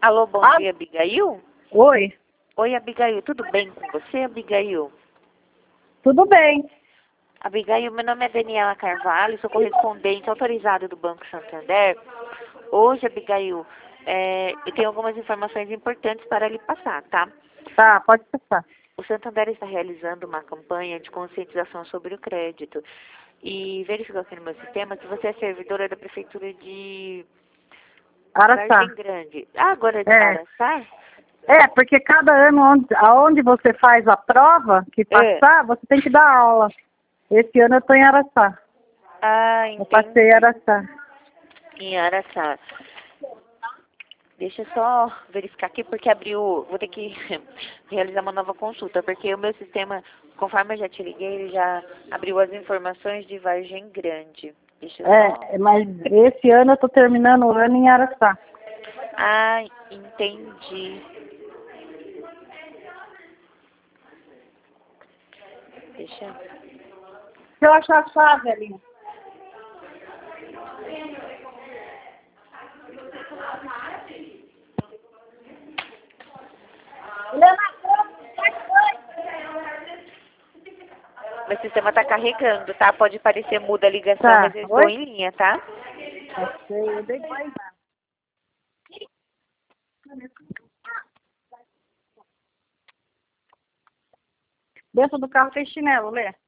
Alô, bom Ah, dia, Abigail? oi, Oi, Abigail, tudo bem com você, Abigail? tudo bem? Abigail, meu nome é Daniela Carvalho, sou correspondente autorizada do Banco Santander. Hoje, Abigail, eu tenho algumas informações importantes para lhe passar, tá? Tá, pode passar. O Santander está realizando uma campanha de conscientização sobre o crédito e verificou aqui no meu sistema que você é servidora da Prefeitura de Araçá. Vargem Grande. Ah, agora é de É, Araçá? porque cada ano aonde você faz a prova, que É. passar, você tem que dar aula. Esse ano eu estou em Araçá. Ah, Eu passei em entendi. Araçá. Em Araçá. Deixa eu só verificar aqui, porque abriu. Vou ter que realizar uma nova consulta, porque o meu sistema, conforme eu já te liguei, ele já abriu as informações de Vargem Grande. Deixa eu só. Mas esse ano eu estou terminando o ano em Araçá. Ah, entendi. Deixa. Se eu achar a chave ali. Meu sistema está carregando, tá? Pode parecer muda a ligação, Tá, mas eu estou oi? em linha, tá? Achei, eu dei mais. Dentro do carro tem chinelo, Lê.